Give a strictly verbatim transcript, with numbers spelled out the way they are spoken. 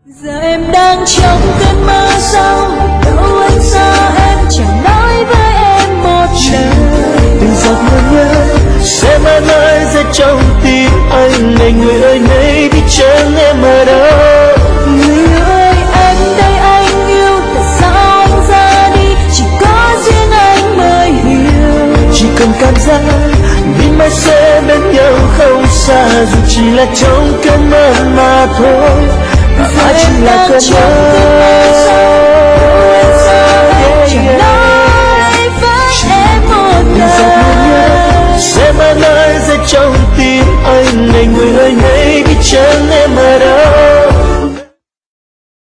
Giờ em đang trong cơn mơ sao, đâu anh xa em chẳng nói với em một lời. Từng giọt mưa nhớ sẽ mãi mãi rơi trong tim anh. Này người ơi nay biết chân em ở đâu. Người ơi anh đây anh yêu, tại sao anh ra đi chỉ có riêng anh mới hiểu. Chỉ cần cảm giác vì mai sẽ bên nhau không xa, dù chỉ là trong cơn mơ mà thôi. Và ai chỉ là cơn mơ.